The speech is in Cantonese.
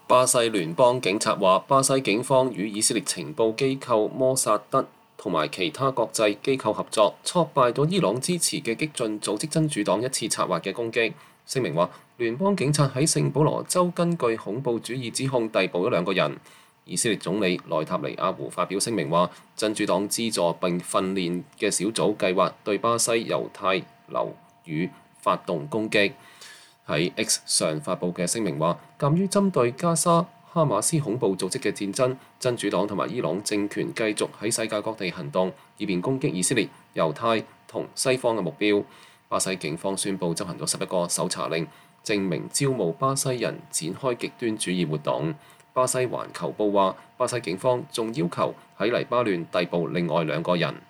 巴西聯邦警察話，巴西警方與以色列情報機構摩薩德同埋其他國際機構合作，挫敗咗伊朗支持嘅激進組織真主黨一次策劃嘅攻擊。聲明話，聯邦警察喺聖保羅州根據恐怖主義指控逮捕咗2個人。以色列總理內塔尼亞胡發表聲明話，真主黨資助並訓練嘅小組計劃對巴西猶太樓宇發動攻擊。喺 X 上發布嘅聲明話，鑑於針對加沙哈馬斯恐怖組織嘅戰爭，真主黨同埋伊朗政權繼續喺世界各地行動，以便攻擊以色列、猶太同西方嘅目標。巴西警方宣布執行咗11個搜查令，證明招募巴西人展開極端主義活動。巴西環球報話，巴西警方仲要求喺黎巴嫩逮捕另外2個人。